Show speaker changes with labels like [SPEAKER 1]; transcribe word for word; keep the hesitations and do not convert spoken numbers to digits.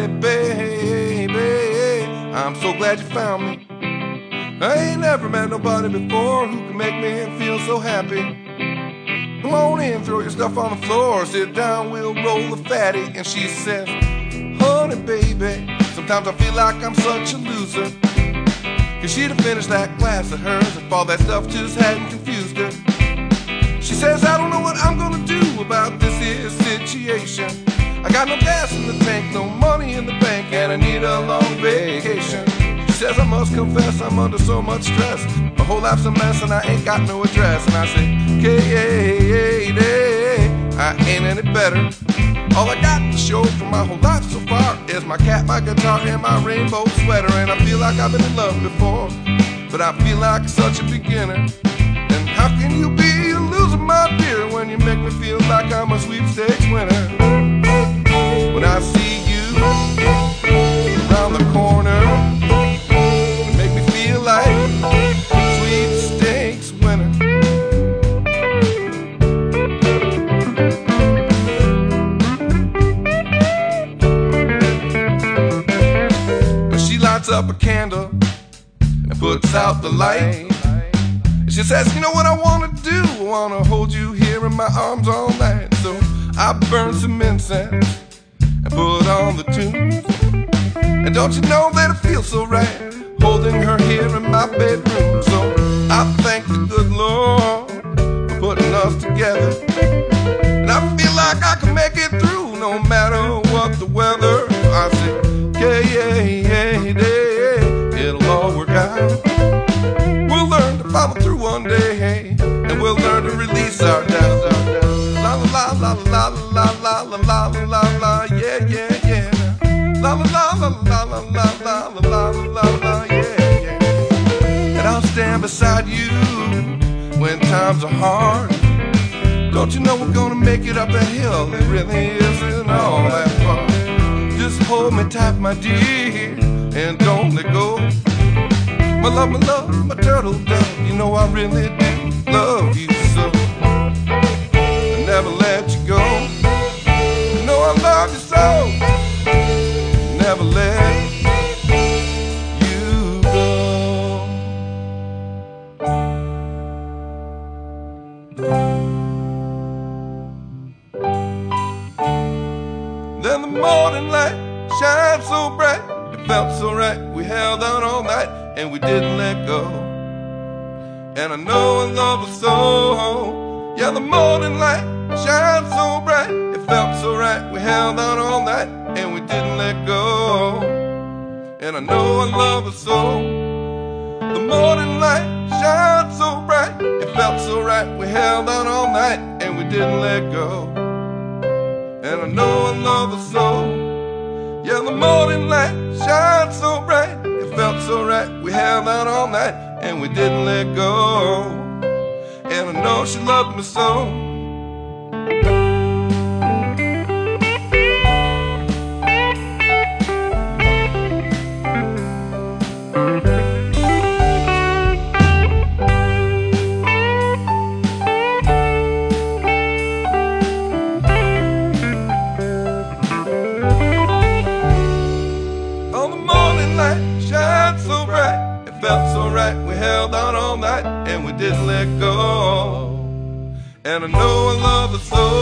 [SPEAKER 1] honey, baby, I'm so glad you found me. I ain't never met nobody before who can make me feel so happy. Come on in, throw your stuff on the floor, sit down, we'll roll the fatty. And she says, honey, baby, sometimes I feel like I'm such a loser, 'cause she'd have finished that glass of hers if all that stuff just hadn't confused her. She says, I don't know what I'm gonna do about this here situation. I got no gas in the tank, no money in the bank, and I need a long vacation. She says, I must confess, I'm under so much stress. My whole life's a mess and I ain't got no address. And I say, Katie, I ain't any better. All I got to show for my whole life so far is my cat, my guitar, and my rainbow sweater. And I feel like I've been in love before, but I feel like such a beginner. And how can you be a loser, my dear, when you make me feel like I'm a sweepstakes winner? When I see you around the corner, you make me feel like a sweepstakes winner. When she lights up a candle and puts out the light, she says, you know what I wanna do? I wanna hold you here in my arms all night. So I burn some incense and put on the tunes. And don't you know that it feels so right holding her here in my bedroom? So I thank the good Lord for putting us together. And I feel like I can make it through no matter what the weather. I say, Katie, it'll all work out. We'll learn to follow through one day, hey, and we'll learn to release our doubts. La la la la la la la la la la la, yeah yeah yeah. La la la la la la la la la la la, yeah yeah. And I'll stand beside you when times are hard. Don't you know we're gonna make it up the hill? It really isn't all that far. Just hold me tight, my dear, and don't let go. My love, my love, my turtle dove, you know I really do love you so. I never let you go. You know I love you so. Never let you go. Then the morning light shined so bright, it felt so right. We held out all night and we didn't let go. And I know I love her so. Yeah, the morning light shined so bright, it felt so right. We held out all night and we didn't let go. And I know I love her so. The morning light shined so bright, it felt so right. We held out all night and we didn't let go. And I know I love her so. Yeah, the morning light shined so bright, it felt so right. We held out all night and we didn't let go. And I know she loved me so. Felt so right, we held out all night and we didn't let go. And I know I love her so.